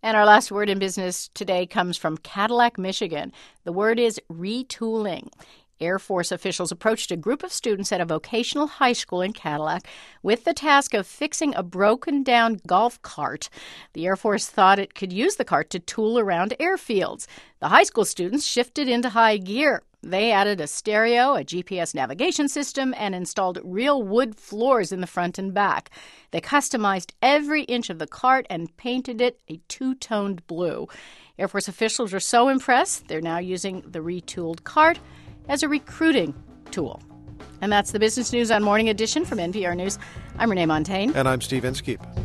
And our last word in business today comes from Cadillac, Michigan. The word is retooling. Air Force officials approached a group of students at a vocational high school in Cadillac with the task of fixing a broken-down golf cart. The Air Force thought it could use the cart to tool around airfields. The high school students shifted into high gear. They added a stereo, a GPS navigation system, and installed real wood floors in the front and back. They customized every inch of the cart and painted it a two-toned blue. Air Force officials are so impressed, they're now using the retooled cart as a recruiting tool. And that's the business news on Morning Edition from NPR News. I'm Renee Montagne. And I'm Steve Inskeep.